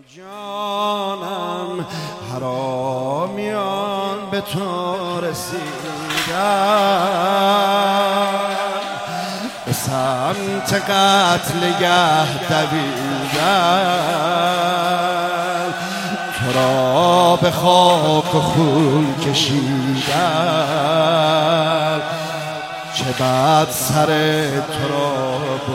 جانم حرامیان به تو رسیدن، به سمت قتلگه دویدن، تو را به خاک و خون کشیدن، چه بد سر تو را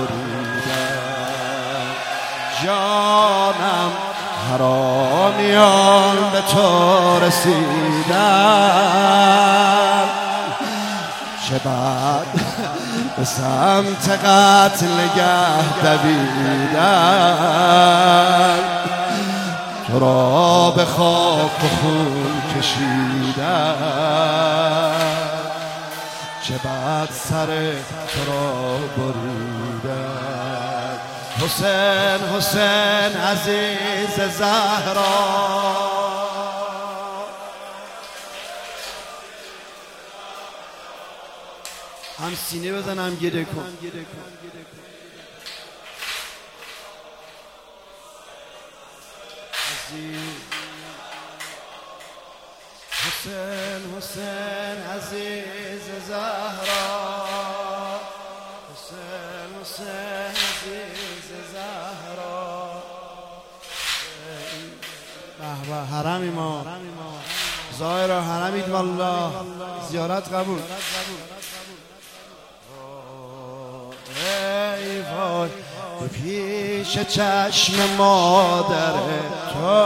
بریدن. جانم حرامیان به تو رسیدن، چه بد به سمت قتلگه دویدن، تو را به خاک و خون کشیدن، چه بد سر تو را بریدن. حسین حسین عزیز زهرا، هم سینه بزن هم گریه کن. حسین حسین عزیز زهرا، حسین حسین عزیز زهرا. به حرم ما ظاهر حرمید والله، زیارت قبول. ای وای به پیش چشم مادر تو،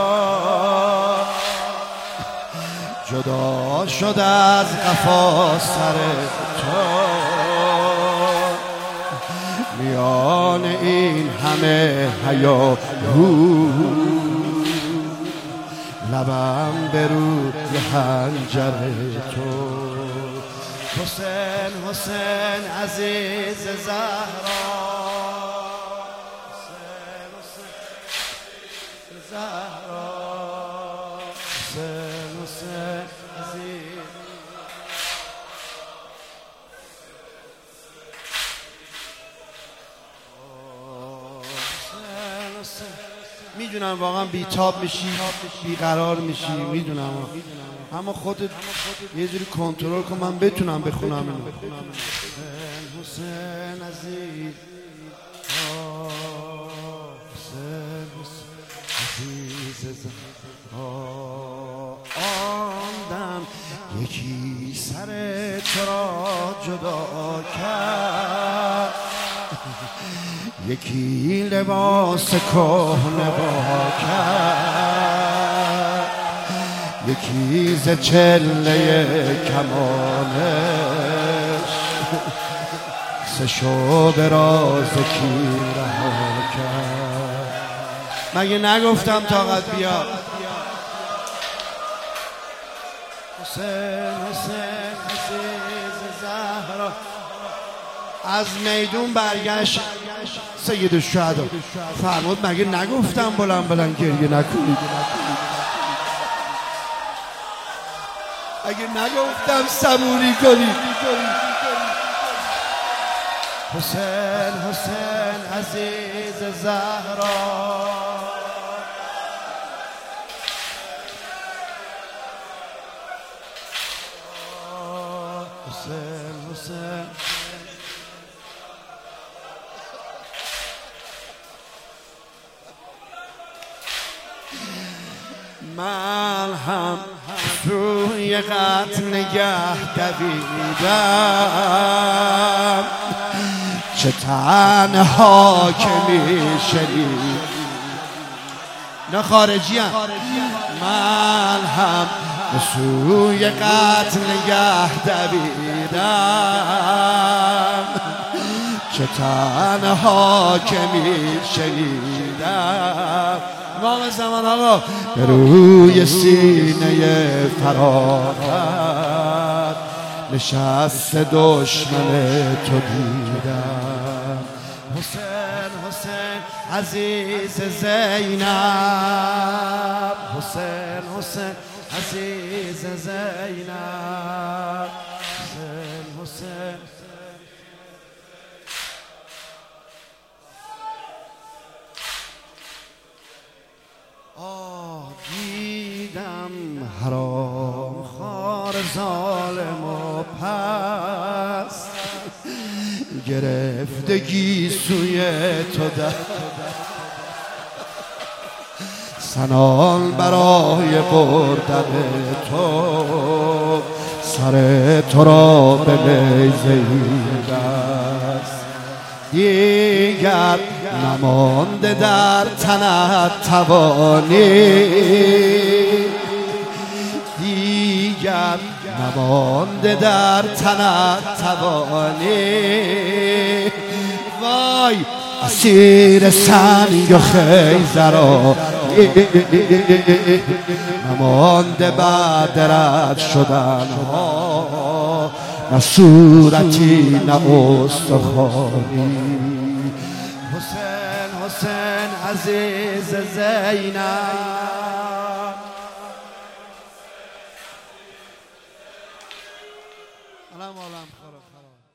جدا شد از قفا سر تو، میان این همه هیاهو، لبم به روی حنجر تو. حسین حسین عزیز زهرا، حسین حسین زهرا، حسین حسین عزیز. میدونم واقعا بیتاب میشی، بیقرار میشی، میدونم، اما خودت یه جوری کنترل کن من بتونم بخونم اینو. حسین عزیز، حسین عزیز، آندم یکی سر تو را جدا کرد، یکی لباس کهنه با کرد، یکی ز چله کمانش سه شعبه را ز کی رها کرد. مگه نگفتم طاقت بیا؟ حسین حسین عزیز زهرا از میدون برگشت سید الشهدا، فرمود مگه نگفتم بلند بلند گریه نکنید؟ اگه نگفتم صبوری کنید؟ حسین حسین عزیز زهرا، حسین حسین من هم روی قتلگه دویدم، چه تنها که میشنید نه خارجی هم. من هم به سوی قتلگه دویدم، چه تنها که میشنیدم. امام زمان آقا به روی سینه فراغت نشست دشمن تو دیدم. حسین حسین عزیز زینب، حسین حسین عزیز زینب، حسین حسین. آه دیدم حرام خوار ظالم و پس گرفتگی سوی تو در سنان برای بردن تو سر تو را به نیزه بست دیگر نمانده در تنت توانی دیگر نمانده در تنت توانی وای اسیر سنگ و خیزرا نمانده بعد رد شدن ها نه صورتی نه استخوانی حسین حسین عزیز زینب علم عالم خراب